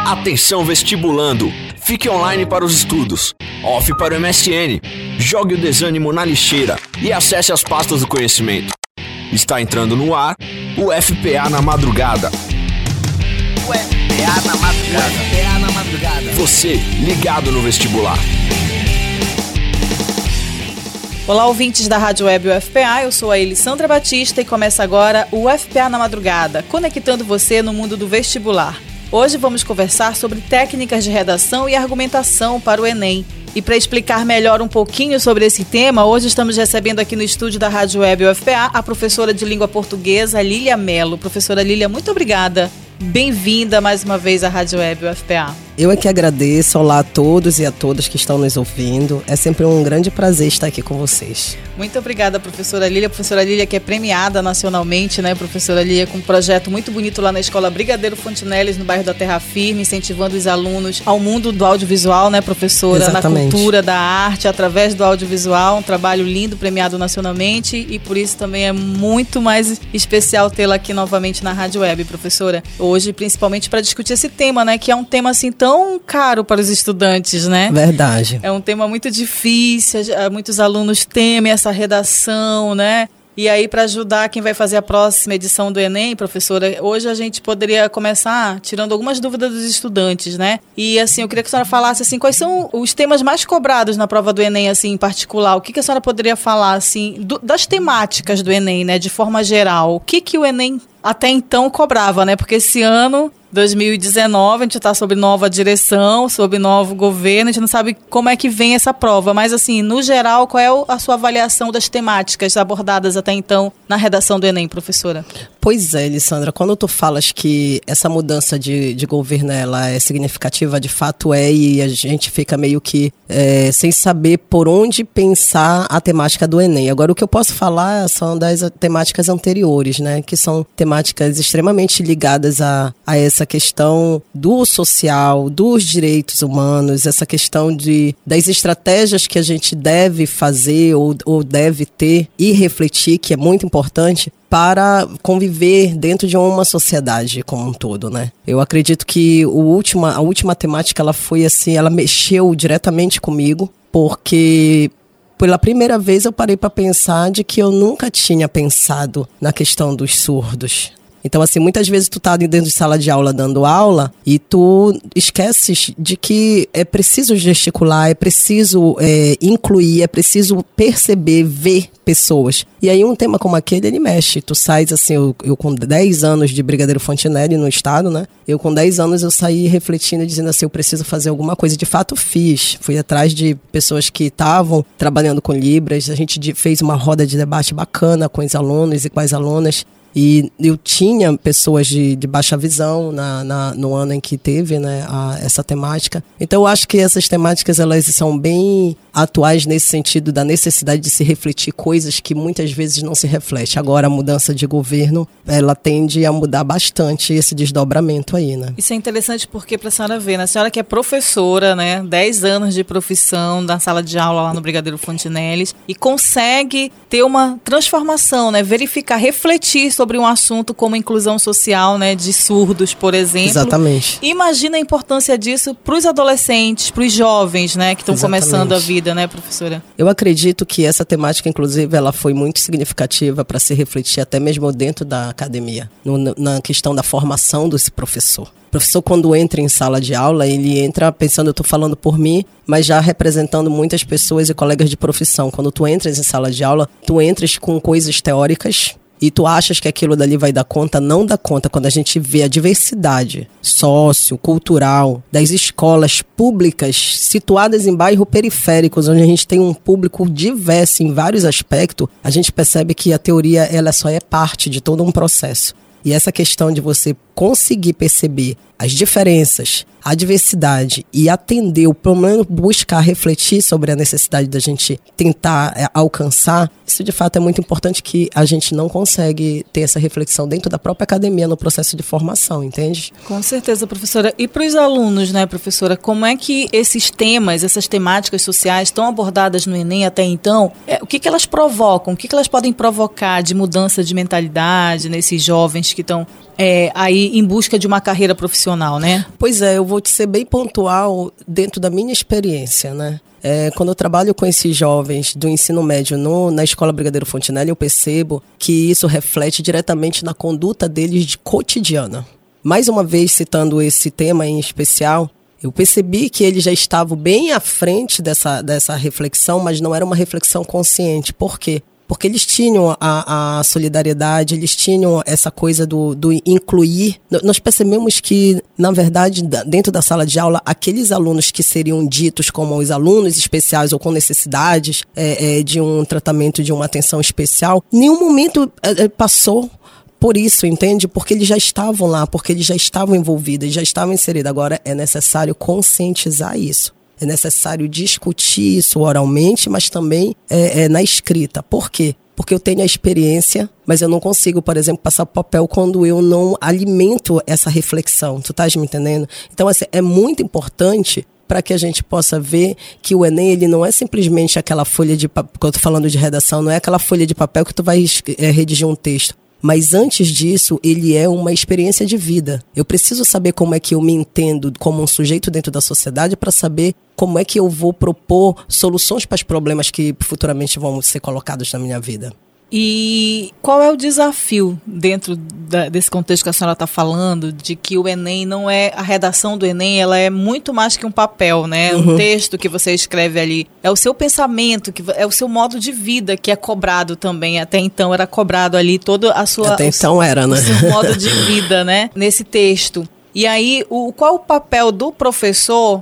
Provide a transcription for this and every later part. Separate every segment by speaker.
Speaker 1: Atenção vestibulando, fique online para os estudos, off para o MSN, jogue o desânimo na lixeira e acesse as pastas do conhecimento. Está entrando no ar o FPA na madrugada.
Speaker 2: O FPA na madrugada. O FPA na madrugada.
Speaker 1: Você ligado no vestibular.
Speaker 3: Olá, ouvintes da Rádio Web UFPA, eu sou a Elisandra Batista e começa agora o FPA na madrugada, conectando você no mundo do vestibular. Hoje vamos conversar sobre técnicas de redação e argumentação para o Enem. E para explicar melhor um pouquinho sobre esse tema, hoje estamos recebendo aqui no estúdio da Rádio Web UFPA a professora de língua portuguesa, Lília Mello. Professora Lília, muito obrigada. Bem-vinda mais uma vez à Rádio Web UFPA.
Speaker 4: Eu é que agradeço. Olá a todos e a todas que estão nos ouvindo. É sempre um grande prazer estar aqui com vocês.
Speaker 3: Muito obrigada, professora Lília. Professora Lília que é premiada nacionalmente, né, professora Lília, com um projeto muito bonito lá na Escola Brigadeiro Fontinelles, no bairro da Terra Firme, incentivando os alunos ao mundo do audiovisual, né, professora?
Speaker 4: Exatamente.
Speaker 3: Na cultura da arte, através do audiovisual. Um trabalho lindo, premiado nacionalmente, e por isso também é muito mais especial tê-la aqui novamente na Rádio Web, professora. Hoje, principalmente para discutir esse tema, né, que é um tema assim tão caro para os estudantes, né?
Speaker 4: Verdade.
Speaker 3: É um tema muito difícil, muitos alunos temem essa redação, né? E aí, para ajudar quem vai fazer a próxima edição do Enem, professora, hoje a gente poderia começar tirando algumas dúvidas dos estudantes, né? E assim, eu queria que a senhora falasse assim, quais são os temas mais cobrados na prova do Enem, assim, em particular? O que a senhora poderia falar, assim, das temáticas do Enem, né, de forma geral? O que o Enem até então cobrava, né? Porque esse ano, 2019, a gente está sob nova direção, sob novo governo, a gente não sabe como é que vem essa prova, mas assim, no geral, qual é a sua avaliação das temáticas abordadas até então na redação do Enem, professora?
Speaker 4: Pois é, Elisandra, quando tu falas que essa mudança de governo ela é significativa, de fato é, e a gente fica meio que sem saber por onde pensar a temática do Enem. Agora, o que eu posso falar são das temáticas anteriores, né, que são temáticas extremamente ligadas a essa questão do social, dos direitos humanos, essa questão das estratégias que a gente deve fazer ou deve ter e refletir, que é muito importante, para conviver dentro de uma sociedade como um todo, né? Eu acredito que a última temática, ela foi assim, ela mexeu diretamente comigo, porque pela primeira vez eu parei para pensar de que eu nunca tinha pensado na questão dos surdos. Então, assim, muitas vezes tu tá dentro de sala de aula dando aula e tu esqueces de que é preciso gesticular, é preciso incluir, é preciso perceber, ver pessoas. E aí um tema como aquele, ele mexe. Tu sais, assim, eu com 10 anos de Brigadeiro Fontinelles no estado, né? Eu com 10 anos eu saí refletindo, dizendo assim, eu preciso fazer alguma coisa. De fato fiz. Fui atrás de pessoas que estavam trabalhando com Libras. A gente fez uma roda de debate bacana com os alunos e com as alunas. E eu tinha pessoas de baixa visão no ano em que teve, né, essa temática. Então eu acho que essas temáticas elas são bem atuais nesse sentido da necessidade de se refletir coisas que muitas vezes não se reflete. Agora a mudança de governo, ela tende a mudar bastante esse desdobramento aí, né?
Speaker 3: Isso é interessante porque para a senhora ver, né? A senhora que é professora, né, 10 anos de profissão na sala de aula lá no Brigadeiro Fontinelles e consegue ter uma transformação, né, verificar, refletir sobre um assunto como inclusão social, né, de surdos, por exemplo.
Speaker 4: Exatamente.
Speaker 3: Imagina a importância disso para os adolescentes, para os jovens, né, que estão começando a vida, né, professora? Eu
Speaker 4: acredito que essa temática, inclusive, ela foi muito significativa para se refletir até mesmo dentro da academia, na questão da formação desse professor. O professor, quando entra em sala de aula, ele entra pensando, eu estou falando por mim, mas já representando muitas pessoas e colegas de profissão. Quando tu entras em sala de aula, tu entras com coisas teóricas, e tu achas que aquilo dali vai dar conta, não dá conta. Quando a gente vê a diversidade sociocultural das escolas públicas situadas em bairros periféricos, onde a gente tem um público diverso em vários aspectos, a gente percebe que a teoria ela só é parte de todo um processo. E essa questão de você conseguir perceber as diferenças, a diversidade e atender, ou pelo menos buscar refletir sobre a necessidade da gente tentar alcançar, isso de fato é muito importante, que a gente não consegue ter essa reflexão dentro da própria academia no processo de formação, entende?
Speaker 3: Com certeza, professora. E para os alunos, né, professora, como é que esses temas, essas temáticas sociais estão abordadas no Enem até então? O que elas provocam? O que elas podem provocar de mudança de mentalidade nesses jovens que estão aí em busca de uma carreira profissional, né?
Speaker 4: Pois é, eu vou te ser bem pontual dentro da minha experiência, né? Quando eu trabalho com esses jovens do ensino médio na Escola Brigadeiro Fontinelli, eu percebo que isso reflete diretamente na conduta deles de cotidiana. Mais uma vez, citando esse tema em especial, eu percebi que eles já estavam bem à frente dessa reflexão, mas não era uma reflexão consciente. Por quê? Porque eles tinham a solidariedade, eles tinham essa coisa do incluir. Nós percebemos que, na verdade, dentro da sala de aula, aqueles alunos que seriam ditos como os alunos especiais ou com necessidades de um tratamento, de uma atenção especial, em nenhum momento passou por isso, entende? Porque eles já estavam lá, porque eles já estavam envolvidos, já estavam inseridos. Agora é necessário conscientizar isso. É necessário discutir isso oralmente, mas também na escrita. Por quê? Porque eu tenho a experiência, mas eu não consigo, por exemplo, passar papel quando eu não alimento essa reflexão. Tu estás me entendendo? Então, assim, é muito importante para que a gente possa ver que o Enem, ele não é simplesmente aquela folha de papel, quando eu estou falando de redação, não é aquela folha de papel que tu vai redigir um texto. Mas antes disso, ele é uma experiência de vida. Eu preciso saber como é que eu me entendo como um sujeito dentro da sociedade para saber como é que eu vou propor soluções para os problemas que futuramente vão ser colocados na minha vida.
Speaker 3: E qual é o desafio dentro desse contexto que a senhora está falando, de que o Enem não é, a redação do Enem, ela é muito mais que um papel, né? Um texto que você escreve ali. É o seu pensamento, é o seu modo de vida que é cobrado também. Até então era cobrado ali toda a sua...
Speaker 4: Até então era, né?
Speaker 3: O seu modo de vida, né? Nesse texto. E aí, qual o papel do professor,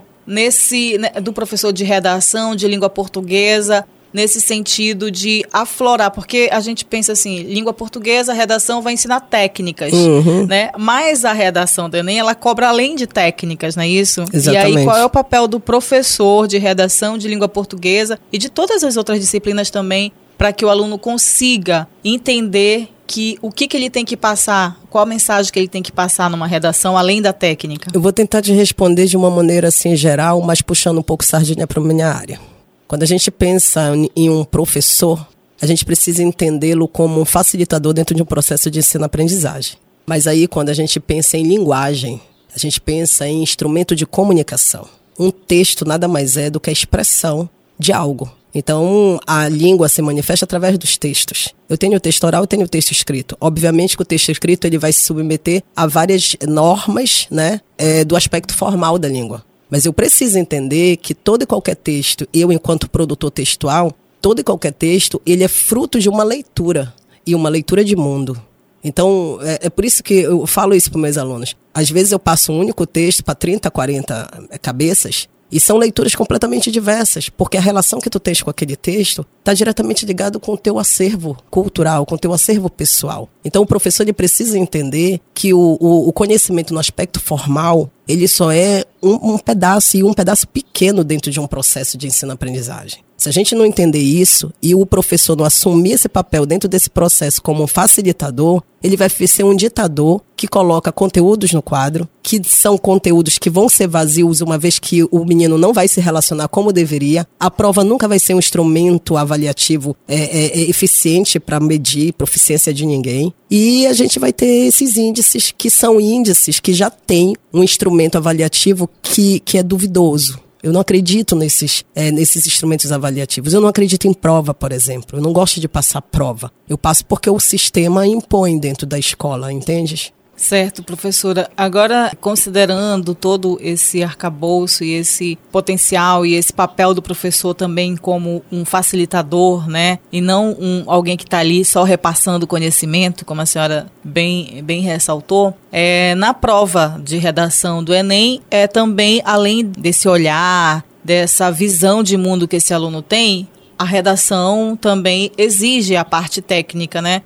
Speaker 3: do professor de redação, de língua portuguesa, nesse sentido de aflorar, porque a gente pensa assim, língua portuguesa, a redação vai ensinar técnicas, né? Mas a redação do Enem, ela cobra além de técnicas, não é isso?
Speaker 4: Exatamente.
Speaker 3: E aí, qual é o papel do professor de redação de língua portuguesa e de todas as outras disciplinas também, para que o aluno consiga entender o que ele tem que passar, qual a mensagem que ele tem que passar numa redação, além da técnica?
Speaker 4: Eu vou tentar te responder de uma maneira assim geral, mas puxando um pouco sardinha para a minha área. Quando a gente pensa em um professor, a gente precisa entendê-lo como um facilitador dentro de um processo de ensino-aprendizagem. Mas aí, quando a gente pensa em linguagem, a gente pensa em instrumento de comunicação. Um texto nada mais é do que a expressão de algo. Então, a língua se manifesta através dos textos. Eu tenho o texto oral, eu tenho o texto escrito. Obviamente que o texto escrito ele vai se submeter a várias normas, né, do aspecto formal da língua. Mas eu preciso entender que todo e qualquer texto, eu enquanto produtor textual, todo e qualquer texto, ele é fruto de uma leitura, e uma leitura de mundo. Então, é por isso que eu falo isso para os meus alunos. Às vezes eu passo um único texto para 30, 40 cabeças, e são leituras completamente diversas, porque a relação que tu tens com aquele texto está diretamente ligado com o teu acervo cultural, com o teu acervo pessoal. Então o professor ele precisa entender que o conhecimento no aspecto formal, ele só é um pedaço, e um pedaço pequeno dentro de um processo de ensino-aprendizagem. Se a gente não entender isso e o professor não assumir esse papel dentro desse processo como um facilitador, ele vai ser um ditador que coloca conteúdos no quadro, que são conteúdos que vão ser vazios uma vez que o menino não vai se relacionar como deveria. A prova nunca vai ser um instrumento avaliativo eficiente para medir proficiência de ninguém. E a gente vai ter esses índices que são índices que já têm um instrumento avaliativo que é duvidoso. Eu não acredito nesses instrumentos avaliativos. Eu não acredito em prova, por exemplo. Eu não gosto de passar prova. Eu passo porque o sistema impõe dentro da escola, entendes?
Speaker 3: Certo, professora. Agora, considerando todo esse arcabouço e esse potencial e esse papel do professor também como um facilitador, né? E não alguém que está ali só repassando conhecimento, como a senhora bem ressaltou, na prova de redação do Enem, também, além desse olhar, dessa visão de mundo que esse aluno tem, a redação também exige a parte técnica, né?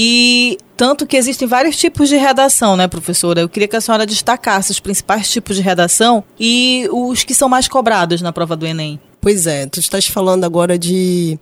Speaker 3: E tanto que existem vários tipos de redação, né, professora? Eu queria que a senhora destacasse os principais tipos de redação e os que são mais cobrados na prova do Enem.
Speaker 4: Pois é, tu estás falando agora de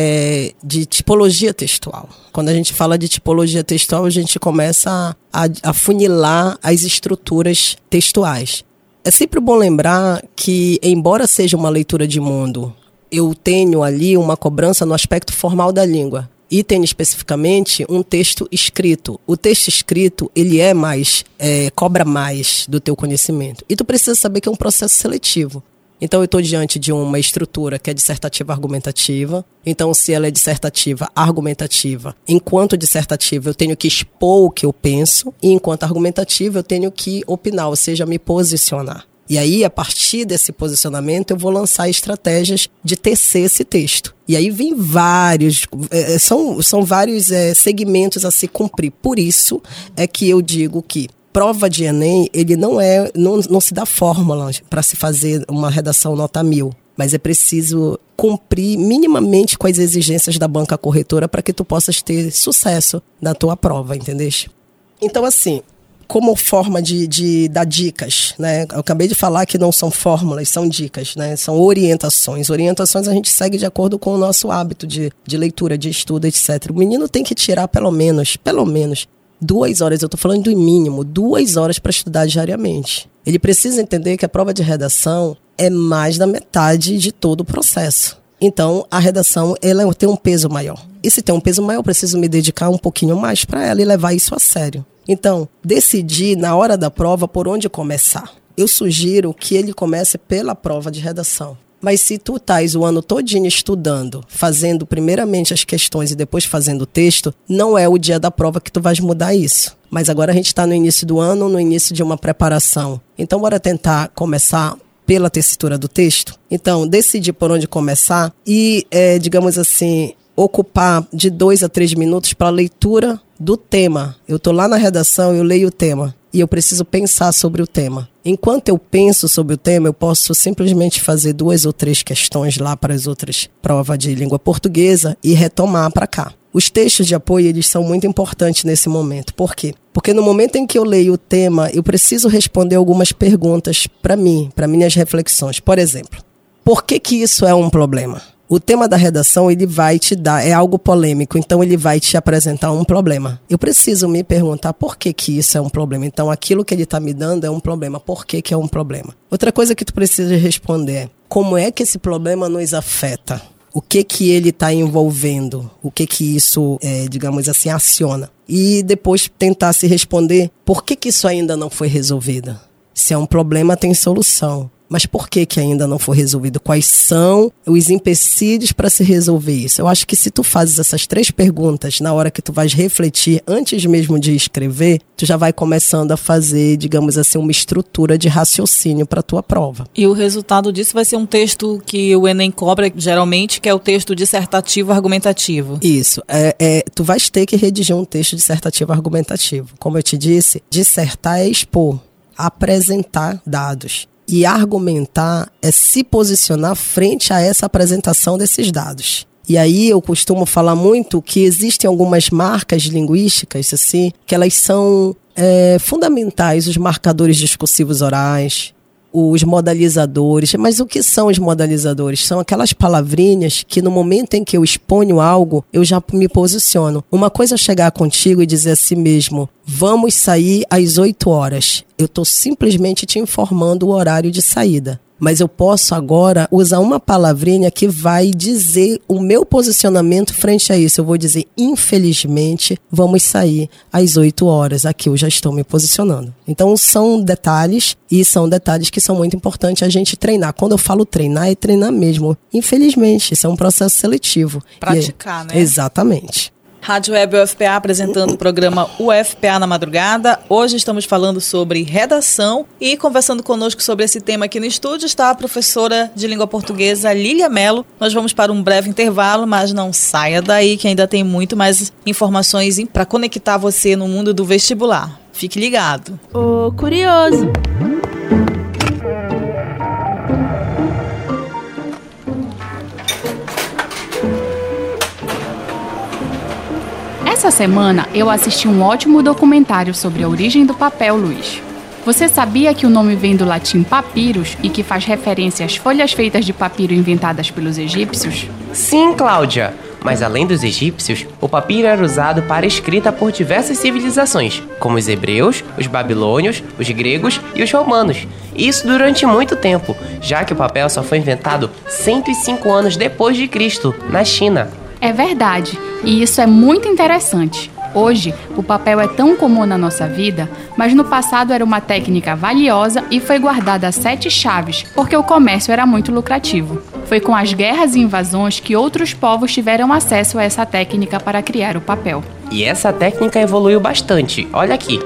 Speaker 4: tipologia textual. Quando a gente fala de tipologia textual, a gente começa a funilar as estruturas textuais. É sempre bom lembrar que, embora seja uma leitura de mundo, eu tenho ali uma cobrança no aspecto formal da língua. e tem especificamente um texto escrito. O texto escrito, ele cobra mais do teu conhecimento. E tu precisa saber que é um processo seletivo. Então, eu estou diante de uma estrutura que é dissertativa argumentativa. Então, se ela é dissertativa argumentativa, enquanto dissertativa eu tenho que expor o que eu penso, e enquanto argumentativa eu tenho que opinar, ou seja, me posicionar. E aí, a partir desse posicionamento, eu vou lançar estratégias de tecer esse texto. E aí vem vários, são vários segmentos a se cumprir. Por isso é que eu digo que prova de Enem, ele não se dá fórmula para se fazer uma redação nota 1000, mas é preciso cumprir minimamente com as exigências da banca corretora para que tu possas ter sucesso na tua prova, entendeste? Então, assim, como forma de dar dicas, né? Eu acabei de falar que não são fórmulas, são dicas, né? São orientações. Orientações a gente segue de acordo com o nosso hábito de leitura, de estudo, etc. O menino tem que tirar pelo menos 2 horas, eu estou falando do mínimo, 2 horas para estudar diariamente. Ele precisa entender que a prova de redação é mais da metade de todo o processo. Então, a redação ela tem um peso maior. E se tem um peso maior, eu preciso me dedicar um pouquinho mais para ela e levar isso a sério. Então, decidir na hora da prova por onde começar. Eu sugiro que ele comece pela prova de redação. Mas se tu estás o ano todinho estudando, fazendo primeiramente as questões e depois fazendo o texto, não é o dia da prova que tu vais mudar isso. Mas agora a gente está no início do ano, no início de uma preparação. Então, bora tentar começar pela tessitura do texto? Então, decidir por onde começar e, digamos assim, ocupar de 2 a 3 minutos para a leitura do tema. Eu estou lá na redação, eu leio o tema. E eu preciso pensar sobre o tema. Enquanto eu penso sobre o tema, eu posso simplesmente fazer 2 ou 3 questões lá para as outras provas de língua portuguesa e retomar para cá. Os textos de apoio, eles são muito importantes nesse momento. Por quê? Porque no momento em que eu leio o tema, eu preciso responder algumas perguntas para mim, para minhas reflexões. Por exemplo, por que isso é um problema? O tema da redação, ele vai te dar, é algo polêmico, então ele vai te apresentar um problema. Eu preciso me perguntar por que isso é um problema. Então, aquilo que ele está me dando é um problema. Por que é um problema? Outra coisa que tu precisa responder é, como é que esse problema nos afeta? O que ele está envolvendo? O que isso, digamos assim, aciona? E depois tentar se responder, por que isso ainda não foi resolvido? Se é um problema, tem solução. Mas por que ainda não foi resolvido? Quais são os empecilhos para se resolver isso? Eu acho que se tu fazes essas 3 perguntas na hora que tu vais refletir, antes mesmo de escrever, tu já vai começando a fazer, digamos assim, uma estrutura de raciocínio para a tua prova.
Speaker 3: E o resultado disso vai ser um texto que o Enem cobra, geralmente, que é o texto dissertativo argumentativo.
Speaker 4: Isso. Tu vais ter que redigir um texto dissertativo argumentativo. Como eu te disse, dissertar é expor, apresentar dados. E argumentar é se posicionar frente a essa apresentação desses dados. E aí eu costumo falar muito que existem algumas marcas linguísticas, assim, que elas são fundamentais, os marcadores discursivos orais, os modalizadores. Mas o que são os modalizadores? São aquelas palavrinhas que no momento em que eu exponho algo, eu já me posiciono. Uma coisa é chegar contigo e dizer a si mesmo, vamos sair às 8 horas. Eu estou simplesmente te informando o horário de saída. Mas eu posso agora usar uma palavrinha que vai dizer o meu posicionamento frente a isso. Eu vou dizer, infelizmente, vamos sair às 8 horas. Aqui eu já estou me posicionando. Então são detalhes, e são detalhes que são muito importantes a gente treinar. Quando eu falo treinar, é treinar mesmo. Infelizmente, isso é um processo seletivo.
Speaker 3: Praticar, né?
Speaker 4: Exatamente.
Speaker 3: Rádio Web UFPA apresentando o programa UFPA na Madrugada. Hoje estamos falando sobre redação e conversando conosco sobre esse tema aqui no estúdio está a professora de língua portuguesa Lília Mello. Nós vamos para um breve intervalo, mas não saia daí que ainda tem muito mais informações para conectar você no mundo do vestibular. Fique ligado.
Speaker 5: Ô, curioso!
Speaker 6: Essa semana eu assisti um ótimo documentário sobre a origem do papel, Luiz. Você sabia que o nome vem do latim papyrus e que faz referência às folhas feitas de papiro inventadas pelos egípcios?
Speaker 7: Sim, Cláudia! Mas além dos egípcios, o papiro era usado para escrita por diversas civilizações, como os hebreus, os babilônios, os gregos e os romanos. E isso durante muito tempo, já que o papel só foi inventado 105 anos depois de Cristo, na China.
Speaker 6: É verdade, e isso é muito interessante. Hoje, o papel é tão comum na nossa vida, mas no passado era uma técnica valiosa e foi guardada a 7 chaves, porque o comércio era muito lucrativo. Foi com as guerras e invasões que outros povos tiveram acesso a essa técnica para criar o papel.
Speaker 7: E essa técnica evoluiu bastante, olha aqui.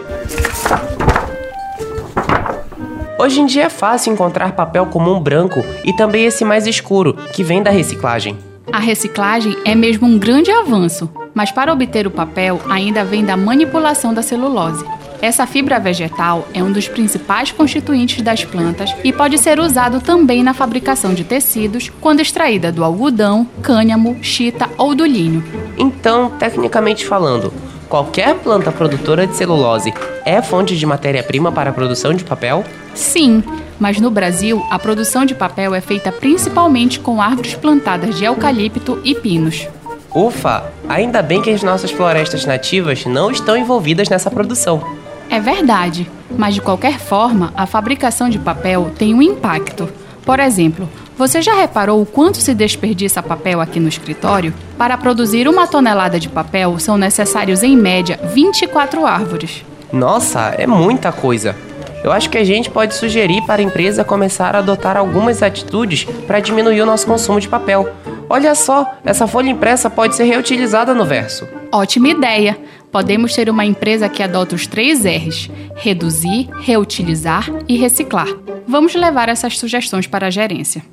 Speaker 7: Hoje em dia é fácil encontrar papel comum branco e também esse mais escuro, que vem da reciclagem.
Speaker 6: A reciclagem é mesmo um grande avanço, mas para obter o papel ainda vem da manipulação da celulose. Essa fibra vegetal é um dos principais constituintes das plantas e pode ser usado também na fabricação de tecidos, quando extraída do algodão, cânhamo, chita ou do linho.
Speaker 7: Então, tecnicamente falando, qualquer planta produtora de celulose é fonte de matéria-prima para a produção de papel?
Speaker 6: Sim, mas no Brasil, a produção de papel é feita principalmente com árvores plantadas de eucalipto e pinos.
Speaker 7: Ufa! Ainda bem que as nossas florestas nativas não estão envolvidas nessa produção.
Speaker 6: É verdade, mas de qualquer forma, a fabricação de papel tem um impacto. Por exemplo, você já reparou o quanto se desperdiça papel aqui no escritório? Para produzir 1 tonelada de papel, são necessários, em média, 24 árvores.
Speaker 7: Nossa, é muita coisa! Eu acho que a gente pode sugerir para a empresa começar a adotar algumas atitudes para diminuir o nosso consumo de papel. Olha só, essa folha impressa pode ser reutilizada no verso.
Speaker 6: Ótima ideia! Podemos ter uma empresa que adota os 3 R's: reduzir, reutilizar e reciclar. Vamos levar essas sugestões para a gerência.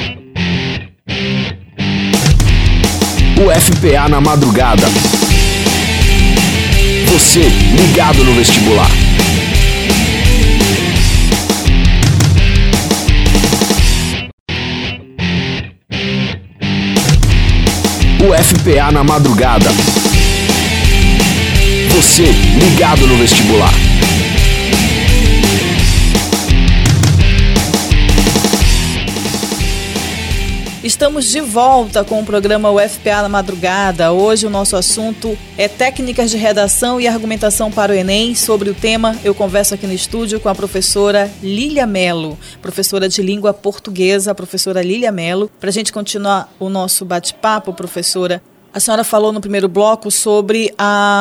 Speaker 1: O FPA na madrugada. Você ligado no vestibular. O FPA na madrugada. Você ligado no vestibular.
Speaker 3: Estamos de volta com o programa UFPA na madrugada. Hoje o nosso assunto é técnicas de redação e argumentação para o Enem. Sobre o tema, eu converso aqui no estúdio com a professora Lília Mello, professora de língua portuguesa, professora Lília Mello. Para a gente continuar o nosso bate-papo, professora, a senhora falou no primeiro bloco sobre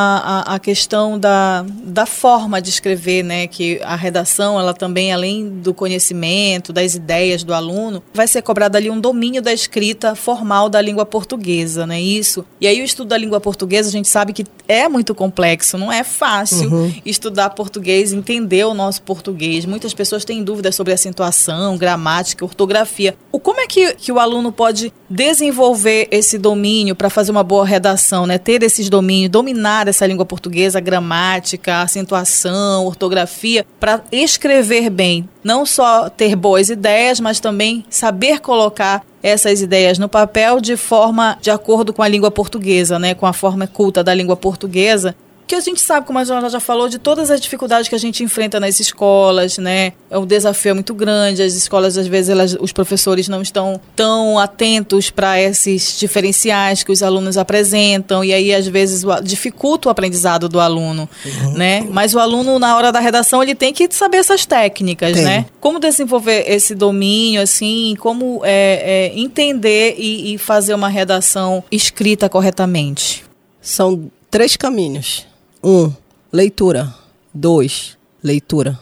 Speaker 3: a questão da forma de escrever, né? Que a redação, ela também, além do conhecimento, das ideias do aluno, vai ser cobrado ali um domínio da escrita formal da língua portuguesa, não é isso? E aí o estudo da língua portuguesa, a gente sabe que é muito complexo, não é fácil estudar português, entender o nosso português. Muitas pessoas têm dúvidas sobre acentuação, gramática, ortografia. Como é que o aluno pode desenvolver esse domínio para fazer uma boa redação, né? Ter esses domínios, dominar essa língua portuguesa, gramática, acentuação, ortografia, para escrever bem. Não só ter boas ideias, mas também saber colocar essas ideias no papel de forma de acordo com a língua portuguesa, né? Com a forma culta da língua portuguesa. Que a gente sabe, como a senhora já falou, de todas as dificuldades que a gente enfrenta nas escolas, né? O desafio é muito grande, as escolas, às vezes, os professores não estão tão atentos para esses diferenciais que os alunos apresentam, e aí, às vezes, dificulta o aprendizado do aluno, né? Mas o aluno, na hora da redação, ele tem que saber essas técnicas, né? Como desenvolver esse domínio, assim, como entender e fazer uma redação escrita corretamente?
Speaker 4: São 3 caminhos. 1, leitura. 2, leitura.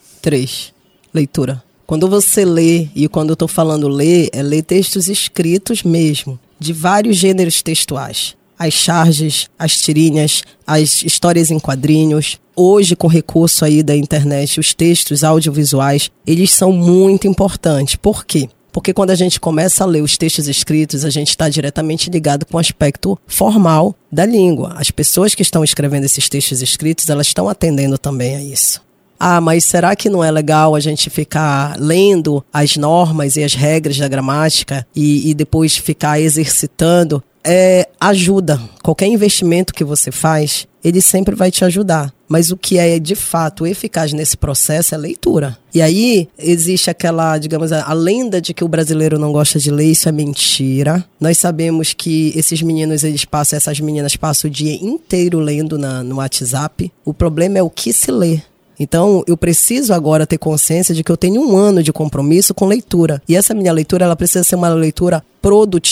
Speaker 4: 3, leitura. Quando você lê, e quando eu estou falando ler, é ler textos escritos mesmo, de vários gêneros textuais. As charges, as tirinhas, as histórias em quadrinhos. Hoje, com recurso aí da internet, os textos audiovisuais, eles são muito importantes. Por quê? Porque quando a gente começa a ler os textos escritos, a gente está diretamente ligado com o aspecto formal da língua. As pessoas que estão escrevendo esses textos escritos, elas estão atendendo também a isso. Ah, mas será que não é legal a gente ficar lendo as normas e as regras da gramática e depois ficar exercitando? Ajuda. Qualquer investimento que você faz, ele sempre vai te ajudar. Mas o que é de fato eficaz nesse processo é a leitura. E aí existe aquela, digamos, a lenda de que o brasileiro não gosta de ler. Isso é mentira. Nós sabemos que esses meninos, essas meninas passam o dia inteiro lendo no WhatsApp. O problema é o que se lê. Então, eu preciso agora ter consciência de que eu tenho 1 ano de compromisso com leitura. E essa minha leitura, ela precisa ser uma leitura produtiva.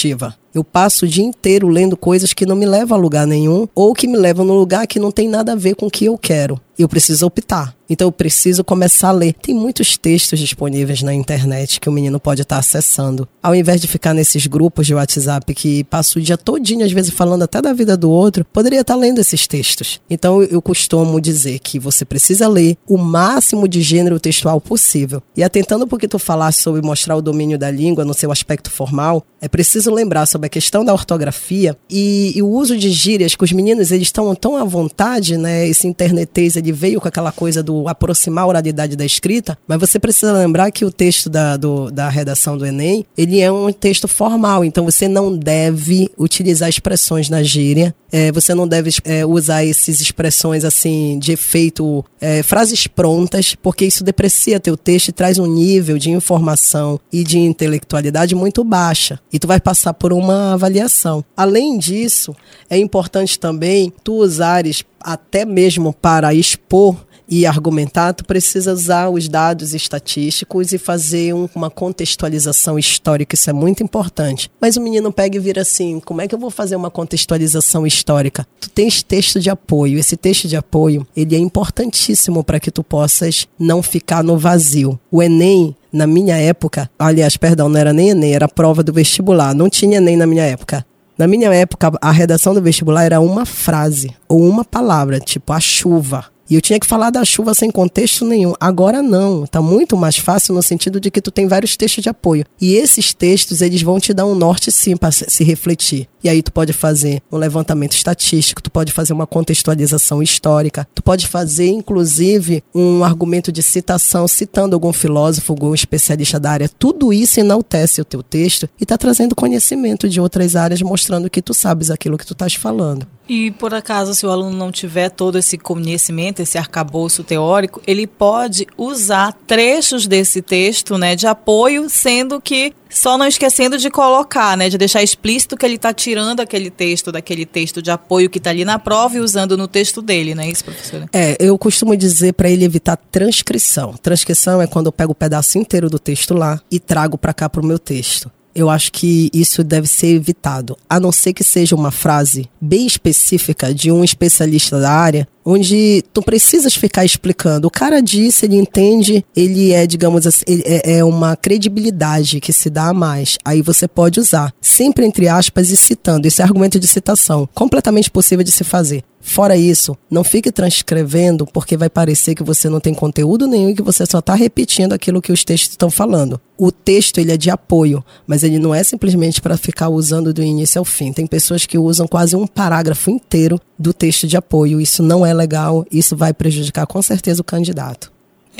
Speaker 4: Eu passo o dia inteiro lendo coisas que não me levam a lugar nenhum ou que me levam num lugar que não tem nada a ver com o que eu quero. Eu preciso optar. Então eu preciso começar a ler. Tem muitos textos disponíveis na internet que o menino pode estar acessando. Ao invés de ficar nesses grupos de WhatsApp que passa o dia todinho, às vezes falando até da vida do outro, poderia estar lendo esses textos. Então eu costumo dizer que você precisa ler o máximo de gênero textual possível. E atentando porque tu falaste sobre mostrar o domínio da língua no seu aspecto formal, é preciso lembrar sobre a questão da ortografia e o uso de gírias, que os meninos eles estão tão à vontade, né? Esse internetês ele veio com aquela coisa do aproximar a oralidade da escrita, mas você precisa lembrar que o texto da redação do Enem, ele é um texto formal, então você não deve utilizar expressões na gíria, você não deve usar essas expressões assim de efeito, frases prontas, porque isso deprecia teu texto e traz um nível de informação e de intelectualidade muito baixa, e tu vai passar por uma avaliação. Além disso, é importante também tu usares até mesmo para expor e argumentar, tu precisa usar os dados estatísticos e fazer uma contextualização histórica, isso é muito importante. Mas o menino pega e vira assim, como é que eu vou fazer uma contextualização histórica? Tu tens texto de apoio, esse texto de apoio, ele é importantíssimo para que tu possas não ficar no vazio. O Enem, na minha época, aliás, perdão, não era nem Enem, era a prova do vestibular, não tinha Enem na minha época. Na minha época, a redação do vestibular era uma frase ou uma palavra, tipo a chuva. E eu tinha que falar da chuva sem contexto nenhum. Agora não, tá muito mais fácil no sentido de que tu tem vários textos de apoio. E esses textos, eles vão te dar um norte sim para se refletir. E aí tu pode fazer um levantamento estatístico, tu pode fazer uma contextualização histórica, tu pode fazer inclusive um argumento de citação, citando algum filósofo, algum especialista da área. Tudo isso enaltece o teu texto e tá trazendo conhecimento de outras áreas, mostrando que tu sabes aquilo que tu estás falando.
Speaker 3: E, por acaso, se o aluno não tiver todo esse conhecimento, esse arcabouço teórico, ele pode usar trechos desse texto, né, de apoio, sendo que só não esquecendo de colocar, né, de deixar explícito que ele está tirando aquele texto daquele texto de apoio que está ali na prova e usando no texto dele, não é isso, professora?
Speaker 4: Eu costumo dizer para ele evitar transcrição. Transcrição é quando eu pego o pedaço inteiro do texto lá e trago para cá para o meu texto. Eu acho que isso deve ser evitado, a não ser que seja uma frase bem específica de um especialista da área, onde tu precisas ficar explicando. O cara disse, ele entende, ele é, digamos assim, é uma credibilidade que se dá a mais. Aí você pode usar, sempre entre aspas e citando. Esse é argumento de citação, completamente possível de se fazer. Fora isso, não fique transcrevendo, porque vai parecer que você não tem conteúdo nenhum e que você só está repetindo aquilo que os textos estão falando. O texto, ele é de apoio, mas ele não é simplesmente para ficar usando do início ao fim. Tem pessoas que usam quase um parágrafo inteiro do texto de apoio. Isso não é legal, isso vai prejudicar com certeza o candidato.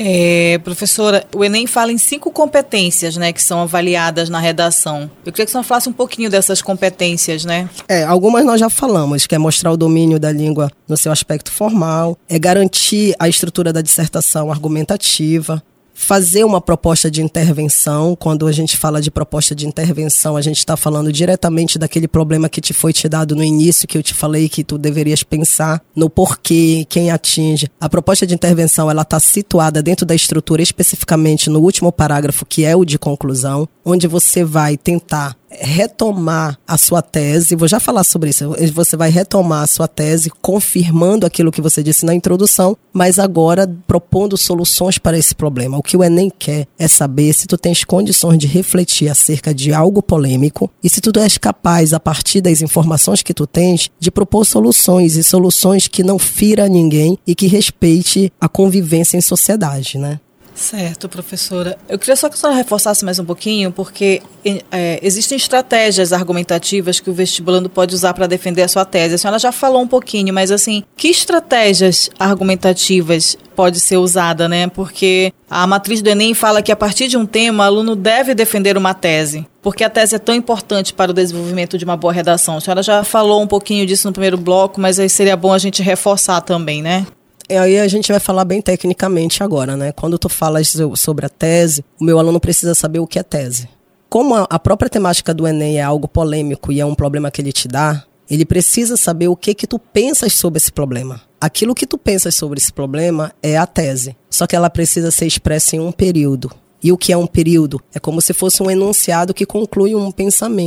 Speaker 3: Professora, o Enem fala em 5 competências, né, que são avaliadas na redação. Eu queria que você nos falasse um pouquinho dessas competências, né?
Speaker 4: Algumas nós já falamos, que é mostrar o domínio da língua no seu aspecto formal, é garantir a estrutura da dissertação argumentativa, fazer uma proposta de intervenção. Quando a gente fala de proposta de intervenção, a gente está falando diretamente daquele problema que foi te dado no início, que eu te falei que tu deverias pensar no porquê, quem atinge. A proposta de intervenção, ela está situada dentro da estrutura, especificamente no último parágrafo, que é o de conclusão, onde você vai tentar retomar a sua tese. Vou já falar sobre isso. Você vai retomar a sua tese, confirmando aquilo que você disse na introdução, mas agora propondo soluções para esse problema. O que o Enem quer é saber se tu tens condições de refletir acerca de algo polêmico e se tu és capaz, a partir das informações que tu tens, de propor soluções, e soluções que não fira ninguém e que respeite a convivência em sociedade, né?
Speaker 3: Certo, professora. Eu queria só que a senhora reforçasse mais um pouquinho, porque existem estratégias argumentativas que o vestibulando pode usar para defender a sua tese. A senhora já falou um pouquinho, mas assim, que estratégias argumentativas pode ser usada, né? Porque a matriz do Enem fala que a partir de um tema, o aluno deve defender uma tese, porque a tese é tão importante para o desenvolvimento de uma boa redação. A senhora já falou um pouquinho disso no primeiro bloco, mas aí seria bom a gente reforçar também, né?
Speaker 4: Aí a gente vai falar bem tecnicamente agora, né? Quando tu falas sobre a tese, o meu aluno precisa saber o que é tese. Como a própria temática do Enem é algo polêmico e é um problema que ele te dá, ele precisa saber o que tu pensas sobre esse problema. Aquilo que tu pensas sobre esse problema é a tese, só que ela precisa ser expressa em um período. E o que é um período? É como se fosse um enunciado que conclui um pensamento.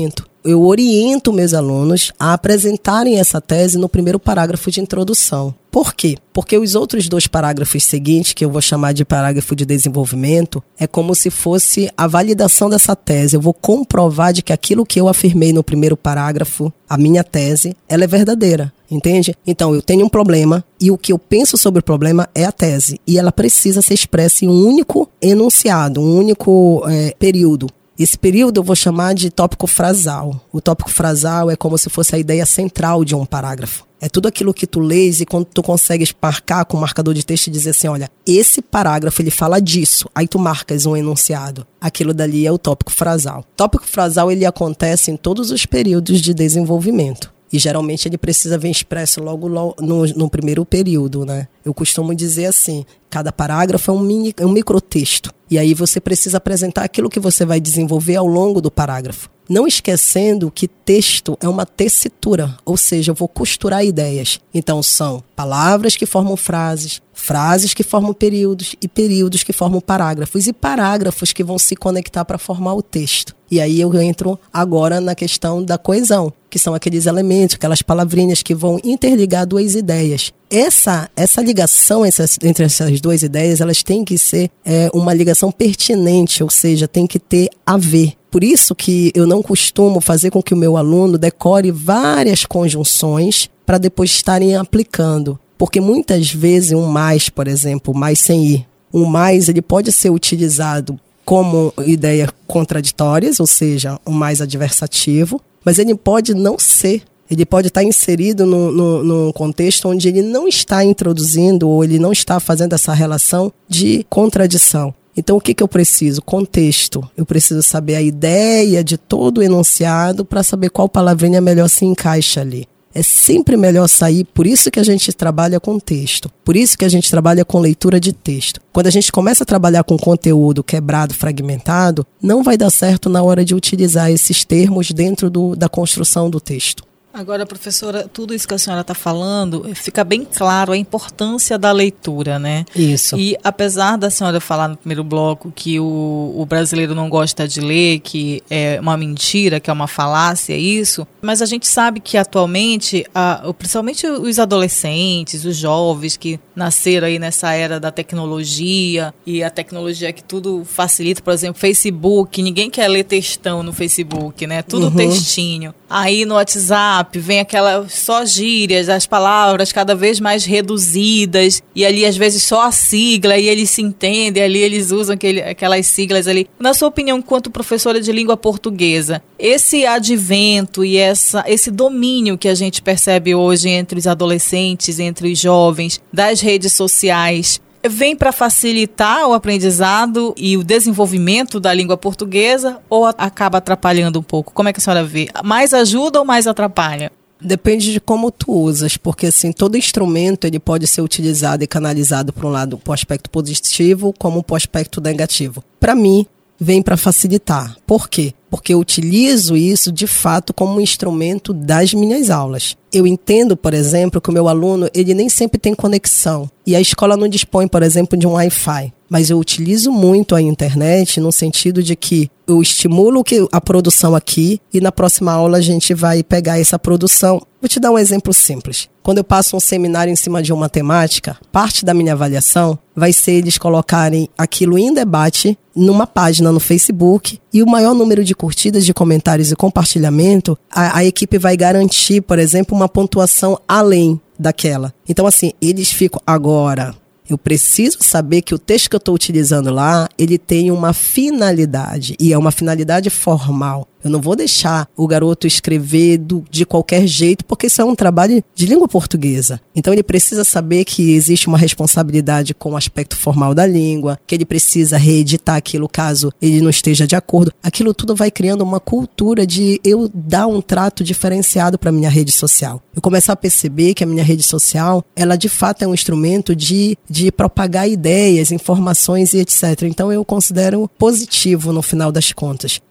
Speaker 4: eu oriento meus alunos a apresentarem essa tese no primeiro parágrafo de introdução. Por quê? Porque os outros 2 parágrafos seguintes, que eu vou chamar de parágrafo de desenvolvimento, é como se fosse a validação dessa tese. Eu vou comprovar de que aquilo que eu afirmei no primeiro parágrafo, a minha tese, ela é verdadeira. Entende? Então, eu tenho um problema e o que eu penso sobre o problema é a tese. E ela precisa ser expressa em um único enunciado, um único período. Esse período eu vou chamar de tópico frasal. O tópico frasal é como se fosse a ideia central de um parágrafo. É tudo aquilo que tu lês e quando tu consegues marcar com o marcador de texto e dizer assim, olha, esse parágrafo ele fala disso. Aí tu marcas um enunciado. Aquilo dali é o tópico frasal. O tópico frasal ele acontece em todos os períodos de desenvolvimento. E geralmente ele precisa vir expresso logo no primeiro período, né? Eu costumo dizer assim, cada parágrafo é um microtexto. E aí você precisa apresentar aquilo que você vai desenvolver ao longo do parágrafo. Não esquecendo que texto é uma tessitura, ou seja, eu vou costurar ideias. Então são palavras que formam frases, frases que formam períodos e períodos que formam parágrafos e parágrafos que vão se conectar para formar o texto. E aí eu entro agora na questão da coesão, que são aqueles elementos, aquelas palavrinhas que vão interligar 2 ideias. Essa ligação entre essas 2 ideias, elas têm que ser uma ligação pertinente, ou seja, tem que ter a ver. Por isso que eu não costumo fazer com que o meu aluno decore várias conjunções para depois estarem aplicando. Porque muitas vezes um mais, por exemplo, mais sem ir, um mais ele pode ser utilizado como ideia contraditórias, ou seja, um mais adversativo, mas ele pode não ser. Ele pode estar inserido num contexto onde ele não está introduzindo ou ele não está fazendo essa relação de contradição. Então, o que eu preciso? Contexto. Eu preciso saber a ideia de todo o enunciado para saber qual palavrinha melhor se encaixa ali. É sempre melhor sair, por isso que a gente trabalha com texto, por isso que a gente trabalha com leitura de texto. Quando a gente começa a trabalhar com conteúdo quebrado, fragmentado, não vai dar certo na hora de utilizar esses termos dentro da construção do texto.
Speaker 3: Agora, professora, tudo isso que a senhora está falando, fica bem claro a importância da leitura, né?
Speaker 4: Isso.
Speaker 3: E apesar da senhora falar no primeiro bloco que o brasileiro não gosta de ler, que é uma mentira, que é uma falácia, isso, mas a gente sabe que atualmente, principalmente os adolescentes, os jovens que nasceram aí nessa era da tecnologia, e a tecnologia que tudo facilita, por exemplo, Facebook, ninguém quer ler textão no Facebook, né? Tudo textinho. Aí no WhatsApp, vem aquela só gírias, as palavras cada vez mais reduzidas e ali às vezes só a sigla e eles se entendem, ali eles usam aquelas siglas ali. Na sua opinião, enquanto professora de língua portuguesa, esse advento e esse domínio que a gente percebe hoje entre os adolescentes, entre os jovens, das redes sociais, vem para facilitar o aprendizado e o desenvolvimento da língua portuguesa ou acaba atrapalhando um pouco? Como é que a senhora vê? Mais ajuda ou mais atrapalha?
Speaker 4: Depende de como tu usas, porque assim, todo instrumento ele pode ser utilizado e canalizado para um lado, para o aspecto positivo, como para o aspecto negativo. Para mim, vem para facilitar. Por quê? Porque eu utilizo isso, de fato, como um instrumento das minhas aulas. Eu entendo, por exemplo, que o meu aluno, ele nem sempre tem conexão. E a escola não dispõe, por exemplo, de um Wi-Fi. Mas eu utilizo muito a internet no sentido de que eu estimulo a produção aqui e na próxima aula a gente vai pegar essa produção. Vou te dar um exemplo simples. Quando eu passo um seminário em cima de uma temática, parte da minha avaliação vai ser eles colocarem aquilo em debate numa página no Facebook e o maior número de curtidas, de comentários e compartilhamento, a equipe vai garantir, por exemplo, uma pontuação além daquela. Então, assim, eles ficam agora... Eu preciso saber que o texto que eu estou utilizando lá, ele tem uma finalidade, e é uma finalidade formal. Eu não vou deixar o garoto escrever de qualquer jeito, porque isso é um trabalho de língua portuguesa. Então ele precisa saber que existe uma responsabilidade com o aspecto formal da língua, que ele precisa reeditar aquilo caso ele não esteja de acordo. Aquilo tudo vai criando uma cultura de eu dar um trato diferenciado para a minha rede social. Eu começar a perceber que a minha rede social, ela de fato é um instrumento de propagar ideias, informações e etc. Então eu considero positivo no final das contas.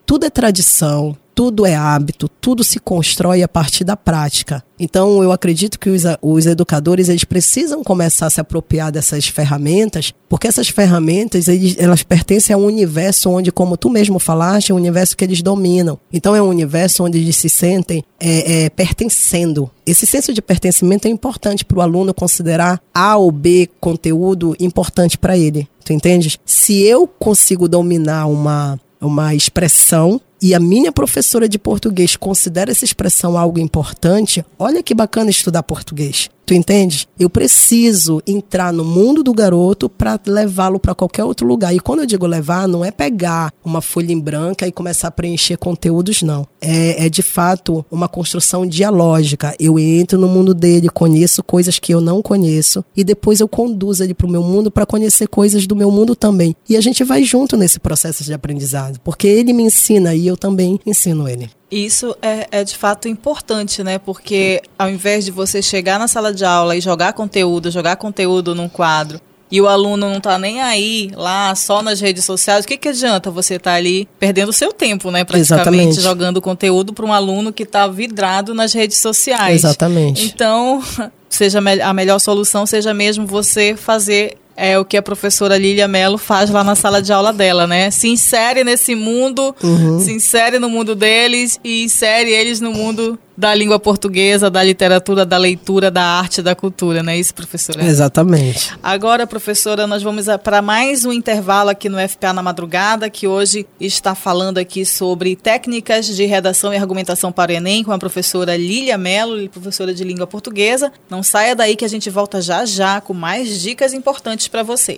Speaker 4: tudo é tradição, tudo é hábito, tudo se constrói a partir da prática. Então, eu acredito que os educadores, eles precisam começar a se apropriar dessas ferramentas, porque essas ferramentas, elas pertencem a um universo onde, como tu mesmo falaste, é um universo que eles dominam. Então, é um universo onde eles se sentem pertencendo. Esse senso de pertencimento é importante para o aluno considerar A ou B conteúdo importante para ele. Tu entendes? Se eu consigo dominar uma expressão e a minha professora de português considera essa expressão algo importante, olha que bacana estudar português. Tu entendes? Eu preciso entrar no mundo do garoto para levá-lo para qualquer outro lugar. E quando eu digo levar, não é pegar uma folha em branca e começar a preencher conteúdos, não. É de fato uma construção dialógica. Eu entro no mundo dele, conheço coisas que eu não conheço e depois eu conduzo ele para o meu mundo para conhecer coisas do meu mundo também. E a gente vai junto nesse processo de aprendizado, porque ele me ensina e eu também ensino ele.
Speaker 3: Isso é de fato importante, né? Porque ao invés de você chegar na sala de aula e jogar conteúdo num quadro, e o aluno não tá nem aí, lá, só nas redes sociais, o que adianta você estar ali perdendo o seu tempo, né? Praticamente, exatamente, jogando conteúdo para um aluno que está vidrado nas redes sociais.
Speaker 4: Exatamente.
Speaker 3: Então, a melhor solução seja mesmo você fazer o que a professora Lília Mello faz lá na sala de aula dela, né? Se insere nesse mundo, se insere no mundo deles e insere eles no mundo da língua portuguesa, da literatura, da leitura, da arte, da cultura, não é isso, professora?
Speaker 4: Exatamente.
Speaker 3: Agora, professora, nós vamos para mais um intervalo aqui no FPA na Madrugada, que hoje está falando aqui sobre técnicas de redação e argumentação para o Enem com a professora Lília Mello, professora de língua portuguesa. Não saia daí que a gente volta já já com mais dicas importantes para você.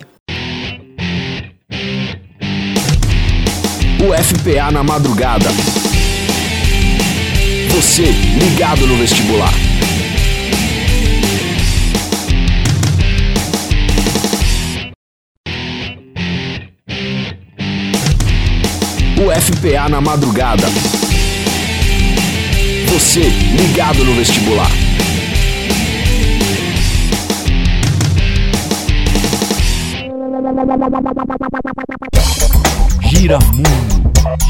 Speaker 1: O FPA na Madrugada. Você ligado no vestibular. O FPA na Madrugada. Você ligado no vestibular. Giramundo.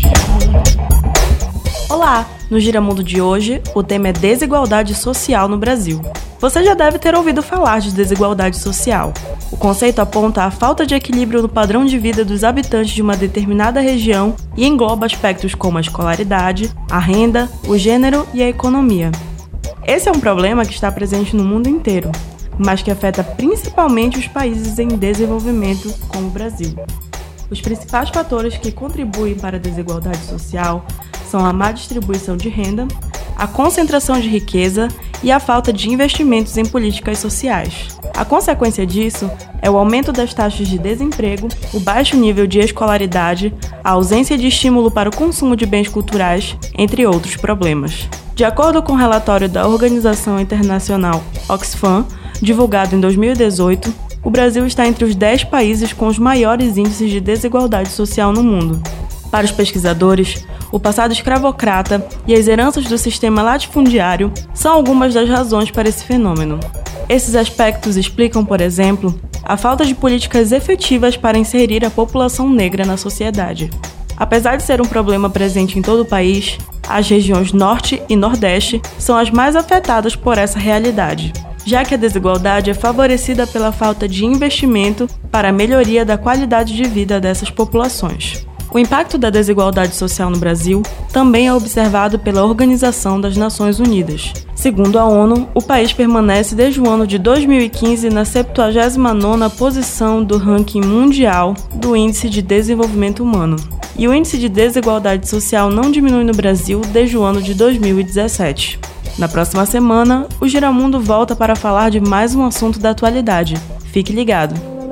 Speaker 5: Olá! No Giramundo de hoje, o tema é desigualdade social no Brasil. Você já deve ter ouvido falar de desigualdade social. O conceito aponta a falta de equilíbrio no padrão de vida dos habitantes de uma determinada região e engloba aspectos como a escolaridade, a renda, o gênero e a economia. Esse é um problema que está presente no mundo inteiro, mas que afeta principalmente os países em desenvolvimento, como o Brasil. Os principais fatores que contribuem para a desigualdade social são a má distribuição de renda, a concentração de riqueza e a falta de investimentos em políticas sociais. A consequência disso é o aumento das taxas de desemprego, o baixo nível de escolaridade, a ausência de estímulo para o consumo de bens culturais, entre outros problemas. De acordo com o relatório da Organização Internacional Oxfam, divulgado em 2018, o Brasil está entre os 10 países com os maiores índices de desigualdade social no mundo. Para os pesquisadores, o passado escravocrata e as heranças do sistema latifundiário são algumas das razões para esse fenômeno. Esses aspectos explicam, por exemplo, a falta de políticas efetivas para inserir a população negra na sociedade. Apesar de ser um problema presente em todo o país, as regiões Norte e Nordeste são as mais afetadas por essa realidade, já que a desigualdade é favorecida pela falta de investimento para a melhoria da qualidade de vida dessas populações. O impacto da desigualdade social no Brasil também é observado pela Organização das Nações Unidas. Segundo a ONU, o país permanece desde o ano de 2015 na 79ª posição do ranking mundial do Índice de Desenvolvimento Humano. E o índice de desigualdade social não diminui no Brasil desde o ano de 2017. Na próxima semana, o Giramundo volta para falar de mais um assunto da atualidade. Fique ligado!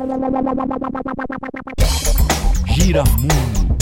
Speaker 1: Giramundo.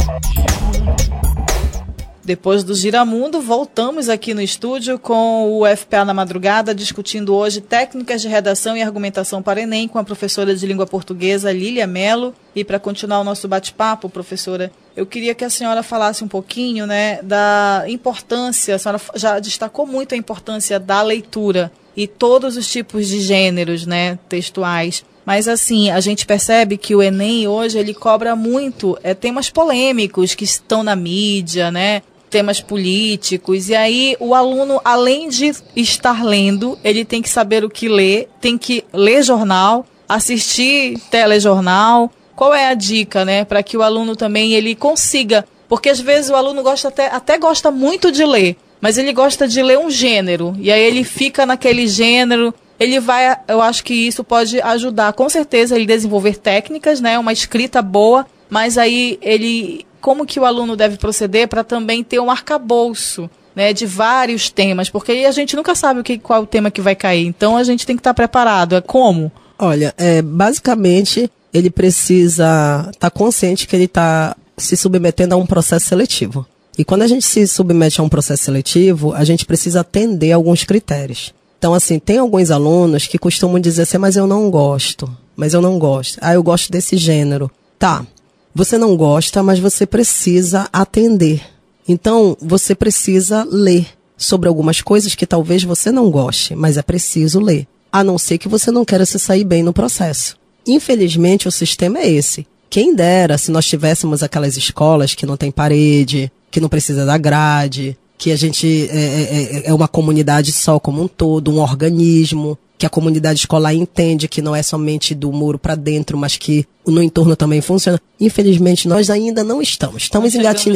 Speaker 3: Depois do Giramundo, voltamos aqui no estúdio com o FPA na Madrugada, discutindo hoje técnicas de redação e argumentação para Enem com a professora de língua portuguesa Lília Mello. E para continuar o nosso bate-papo, professora, eu queria que a senhora falasse um pouquinho, né, da importância, a senhora já destacou muito a importância da leitura e todos os tipos de gêneros, né, textuais. Mas assim, a gente percebe que o Enem hoje, ele cobra muito temas polêmicos que estão na mídia, né? Temas políticos, e aí o aluno, além de estar lendo, ele tem que saber o que ler, tem que ler jornal, assistir telejornal. Qual é a dica, né, para que o aluno também ele consiga, porque às vezes o aluno até gosta muito de ler, mas ele gosta de ler um gênero, e aí ele fica naquele gênero, eu acho que isso pode ajudar, com certeza, ele desenvolver técnicas, né, uma escrita boa, mas aí como que o aluno deve proceder para também ter um arcabouço, né, de vários temas, porque a gente nunca sabe qual é o tema que vai cair, então a gente tem que estar preparado. Como?
Speaker 4: Olha, basicamente, ele precisa estar consciente que ele está se submetendo a um processo seletivo. E quando a gente se submete a um processo seletivo, a gente precisa atender a alguns critérios. Então, assim, tem alguns alunos que costumam dizer assim, mas eu não gosto. Ah, eu gosto desse gênero. Tá. Você não gosta, mas você precisa atender. Então, você precisa ler sobre algumas coisas que talvez você não goste, mas é preciso ler. A não ser que você não queira se sair bem no processo. Infelizmente, o sistema é esse. Quem dera se nós tivéssemos aquelas escolas que não tem parede, que não precisa da grade, que a gente é uma comunidade só como um todo, um organismo, que a comunidade escolar entende que não é somente do muro para dentro, mas que no entorno também funciona. Infelizmente, nós ainda não estamos. Estamos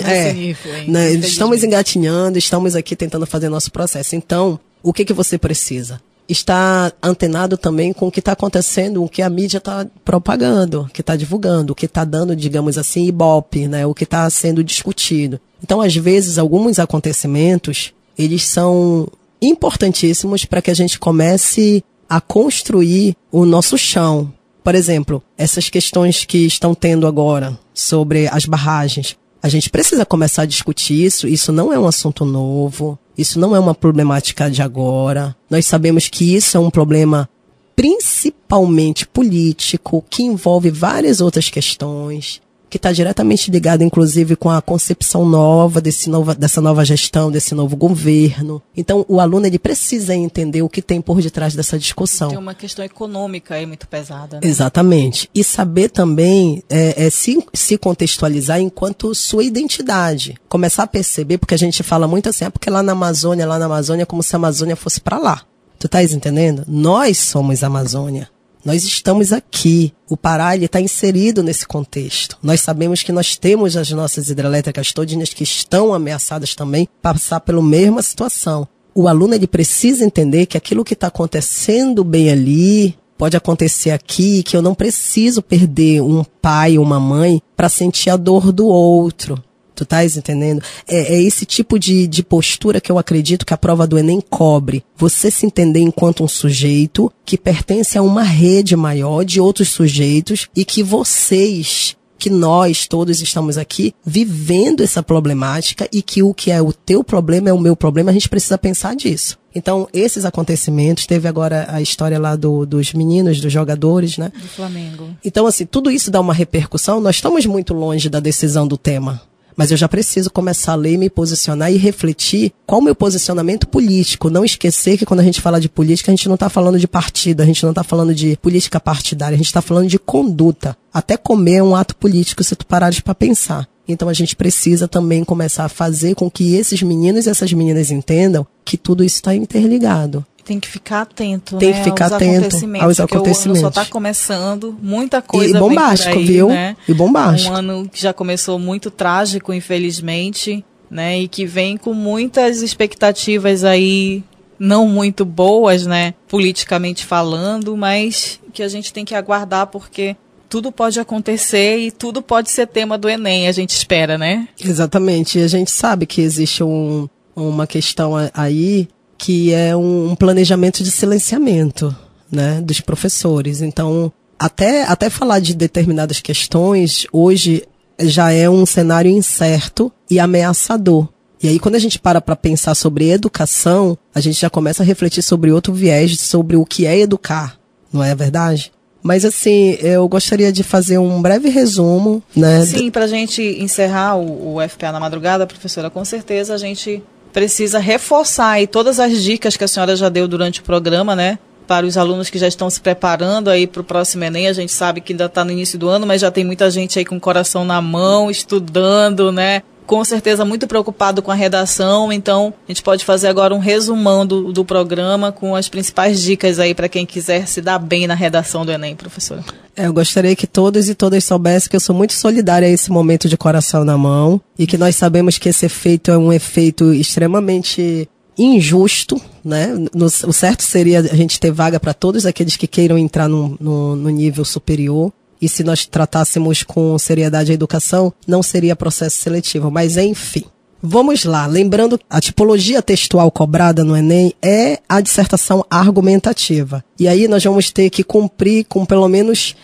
Speaker 4: engatinhando, estamos aqui tentando fazer nosso processo. Então, o que você precisa? Está antenado também com o que está acontecendo, o que a mídia está propagando, que está divulgando, o que está dando, digamos assim, ibope, né? O que está sendo discutido. Então, às vezes, alguns acontecimentos, eles são importantíssimos para que a gente comece a construir o nosso chão. Por exemplo, essas questões que estão tendo agora sobre as barragens. A gente precisa começar a discutir isso não é um assunto novo, isso não é uma problemática de agora. Nós sabemos que isso é um problema principalmente político, que envolve várias outras questões, que está diretamente ligado, inclusive, com a concepção nova dessa nova gestão, desse novo governo. Então, o aluno ele precisa entender o que tem por detrás dessa discussão.
Speaker 3: Tem uma questão econômica aí muito pesada, né?
Speaker 4: Exatamente. E saber também se contextualizar enquanto sua identidade. Começar a perceber, porque a gente fala muito assim, porque lá na Amazônia, é como se a Amazônia fosse para lá. Tu estás entendendo? Nós somos a Amazônia. Nós estamos aqui. O Pará está inserido nesse contexto. Nós sabemos que nós temos as nossas hidrelétricas todinhas que estão ameaçadas também, passar pela mesma situação. O aluno ele precisa entender que aquilo que está acontecendo bem ali pode acontecer aqui, que eu não preciso perder um pai ou uma mãe para sentir a dor do outro. Tu estás entendendo? É esse tipo de postura que eu acredito que a prova do Enem cobre. Você se entender enquanto um sujeito que pertence a uma rede maior de outros sujeitos e que nós todos estamos aqui vivendo essa problemática e que o que é o teu problema é o meu problema, a gente precisa pensar disso. Então, esses acontecimentos, teve agora a história lá dos meninos, dos jogadores, né?
Speaker 3: Do Flamengo.
Speaker 4: Então, assim, tudo isso dá uma repercussão, nós estamos muito longe da decisão do tema. Mas eu já preciso começar a ler, me posicionar e refletir qual o meu posicionamento político. Não esquecer que quando a gente fala de política, a gente não está falando de partido, a gente não está falando de política partidária, a gente está falando de conduta. Até comer é um ato político se tu parares para pensar. Então a gente precisa também começar a fazer com que esses meninos e essas meninas entendam que tudo isso está interligado.
Speaker 3: Tem que ficar atento,
Speaker 4: Tem que ficar atento aos acontecimentos.
Speaker 3: O ano só está começando, muita coisa
Speaker 4: e bombástico,
Speaker 3: vem por aí,
Speaker 4: viu?
Speaker 3: Né?
Speaker 4: E bombástico.
Speaker 3: Um ano que já começou muito trágico, infelizmente, né? E que vem com muitas expectativas aí não muito boas, né? Politicamente falando, mas que a gente tem que aguardar porque tudo pode acontecer e tudo pode ser tema do Enem, a gente espera, né?
Speaker 4: Exatamente. E a gente sabe que existe uma questão aí que é um planejamento de silenciamento, né, dos professores. Então, até falar de determinadas questões, hoje já é um cenário incerto e ameaçador. E aí, quando a gente para pensar sobre educação, a gente já começa a refletir sobre outro viés, sobre o que é educar, não é verdade? Mas, assim, eu gostaria de fazer um breve resumo, né?
Speaker 3: Sim, para a gente encerrar o FPA na madrugada, professora, com certeza a gente precisa reforçar aí todas as dicas que a senhora já deu durante o programa, né? para os alunos que já estão se preparando aí para o próximo Enem. A gente sabe que ainda está no início do ano, mas já tem muita gente aí com o coração na mão, estudando, né? Com certeza muito preocupado com a redação, então a gente pode fazer agora um resumão do programa com as principais dicas aí para quem quiser se dar bem na redação do Enem, professora.
Speaker 4: Eu gostaria que todos e todas soubessem que eu sou muito solidária a esse momento de coração na mão e que nós sabemos que esse efeito é um efeito extremamente injusto, né? O certo seria a gente ter vaga para todos aqueles que queiram entrar no nível superior. E se nós tratássemos com seriedade a educação, não seria processo seletivo. Mas, enfim, vamos lá. Lembrando, a tipologia textual cobrada no Enem é a dissertação argumentativa. E aí nós vamos ter que cumprir com pelo menos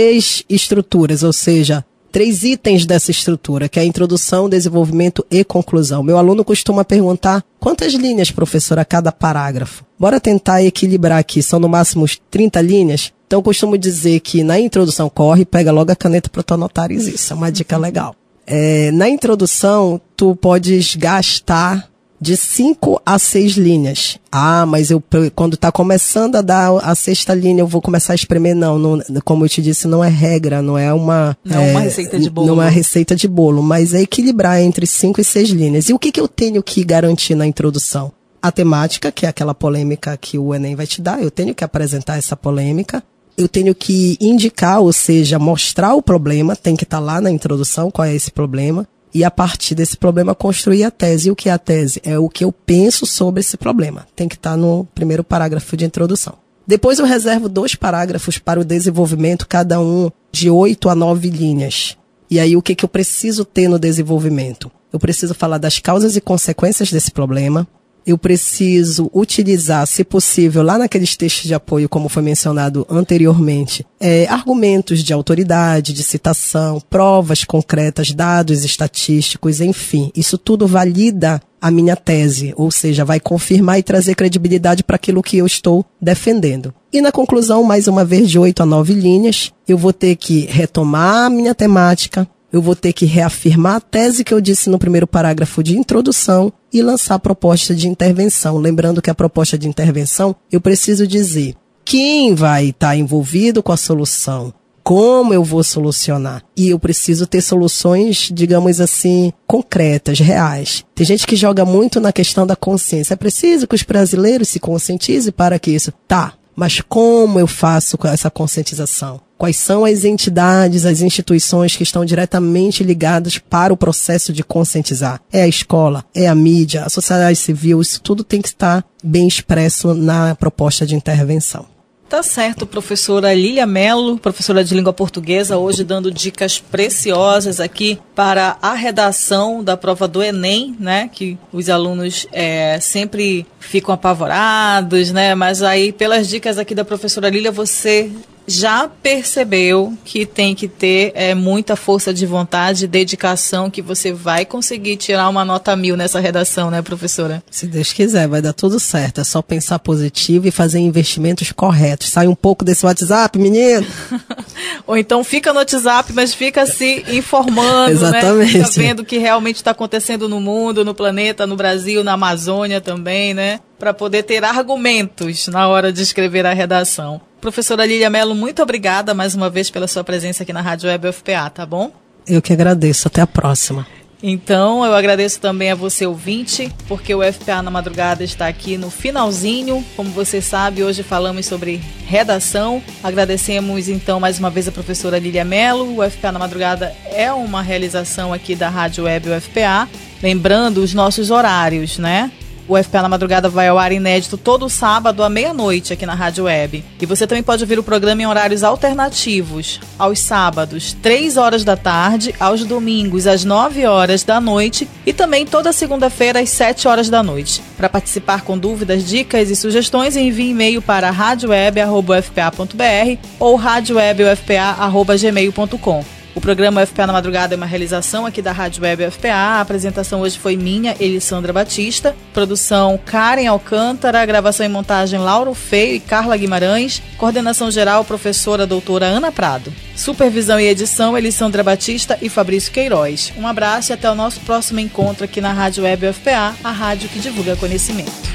Speaker 4: 3 estruturas, ou seja, 3 itens dessa estrutura, que é a introdução, desenvolvimento e conclusão. Meu aluno costuma perguntar quantas linhas, professora, a cada parágrafo. Bora tentar equilibrar aqui. São no máximo 30 linhas? Então, eu costumo dizer que na introdução pega logo a caneta para tu anotares isso. É uma dica legal. Na introdução, tu podes gastar de 5 a 6 linhas. Ah, mas quando tá começando a dar a 6ª linha, eu vou começar a espremer. Não, como eu te disse, não é regra, não é uma
Speaker 3: receita de bolo.
Speaker 4: Não é receita de bolo, mas é equilibrar entre 5 e 6 linhas. E o que eu tenho que garantir na introdução? A temática, que é aquela polêmica que o Enem vai te dar, eu tenho que apresentar essa polêmica. Eu tenho que indicar, ou seja, mostrar o problema, tem que estar lá na introdução, qual é esse problema, e a partir desse problema construir a tese. E o que é a tese? É o que eu penso sobre esse problema. Tem que estar no primeiro parágrafo de introdução. Depois eu reservo 2 parágrafos para o desenvolvimento, cada um de 8 a 9 linhas. E aí o que eu preciso ter no desenvolvimento? Eu preciso falar das causas e consequências desse problema. Eu preciso utilizar, se possível, lá naqueles textos de apoio, como foi mencionado anteriormente, argumentos de autoridade, de citação, provas concretas, dados estatísticos, enfim. Isso tudo valida a minha tese, ou seja, vai confirmar e trazer credibilidade para aquilo que eu estou defendendo. E na conclusão, mais uma vez, de 8 a 9 linhas, eu vou ter que retomar a minha temática, eu vou ter que reafirmar a tese que eu disse no primeiro parágrafo de introdução e lançar a proposta de intervenção. Lembrando que a proposta de intervenção, eu preciso dizer quem vai estar envolvido com a solução, como eu vou solucionar. E eu preciso ter soluções, digamos assim, concretas, reais. Tem gente que joga muito na questão da consciência. É preciso que os brasileiros se conscientizem para que isso... Tá, mas como eu faço com essa conscientização? Quais são as entidades, as instituições que estão diretamente ligadas para o processo de conscientizar? É a escola, é a mídia, a sociedade civil, isso tudo tem que estar bem expresso na proposta de intervenção.
Speaker 3: Tá certo, professora Lília Mello, professora de língua portuguesa, hoje dando dicas preciosas aqui para a redação da prova do Enem, né? Que os alunos sempre ficam apavorados, né? Mas aí, pelas dicas aqui da professora Lília, você já percebeu que tem que ter muita força de vontade, dedicação, que você vai conseguir tirar uma nota 1000 nessa redação, né, professora?
Speaker 4: Se Deus quiser, vai dar tudo certo. É só pensar positivo e fazer investimentos corretos. Sai um pouco desse WhatsApp, menino!
Speaker 3: Ou então fica no WhatsApp, mas fica se informando,
Speaker 4: exatamente,
Speaker 3: né? Fica vendo o que realmente está acontecendo no mundo, no planeta, no Brasil, na Amazônia também, né? Para poder ter argumentos na hora de escrever a redação. Professora Lília Mello, muito obrigada mais uma vez pela sua presença aqui na Rádio Web UFPA, tá bom?
Speaker 4: Eu que agradeço. Até a próxima.
Speaker 3: Então, eu agradeço também a você, ouvinte, porque o UFPA na Madrugada está aqui no finalzinho. Como você sabe, hoje falamos sobre redação. Agradecemos, então, mais uma vez a professora Lília Mello. O UFPA na Madrugada é uma realização aqui da Rádio Web UFPA. Lembrando os nossos horários, né? O UFPA na Madrugada vai ao ar inédito todo sábado à meia-noite aqui na Rádio Web. E você também pode ouvir o programa em horários alternativos, aos sábados, 3 horas da tarde, aos domingos, às 9 horas da noite e também toda segunda-feira, às 7 horas da noite. Para participar com dúvidas, dicas e sugestões, envie e-mail para radioweb@ufpa.br ou radiowebufpa@gmail.com. O programa UFPA na Madrugada é uma realização aqui da Rádio Web UFPA. A apresentação hoje foi minha, Elissandra Batista. Produção Karen Alcântara. Gravação e montagem Lauro Feio e Carla Guimarães. Coordenação geral, professora doutora Ana Prado. Supervisão e edição, Elissandra Batista e Fabrício Queiroz. Um abraço e até o nosso próximo encontro aqui na Rádio Web UFPA, a rádio que divulga conhecimento.